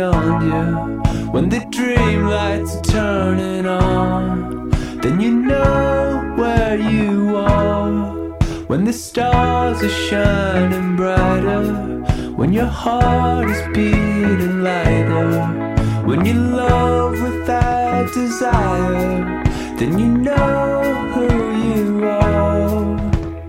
beyond you. When the dream lights are turning on, then you know where you are. When the stars are shining brighter, when your heart is beating lighter, when you love without desire, then you know who you are.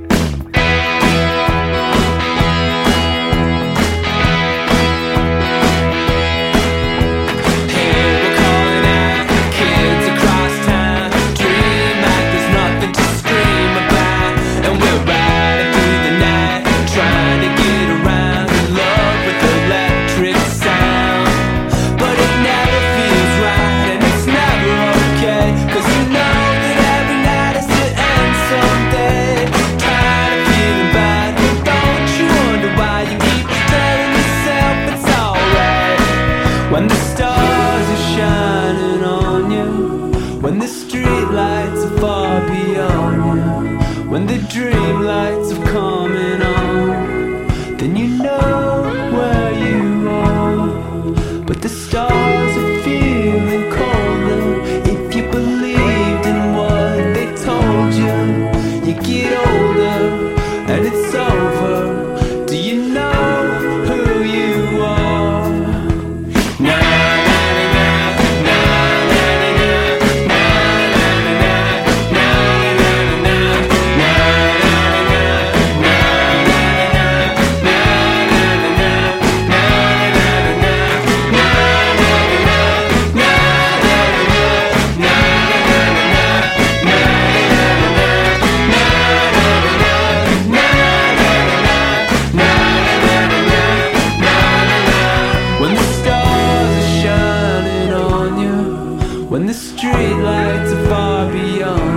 When the stars are shining on you, when the street lights are far beyond you, when the dream lights are coming on, then you know where you are. But the stars are feeling colder. If you believed in what they told you, you get older and it's over. Do you know who you are? When the street lights are far beyond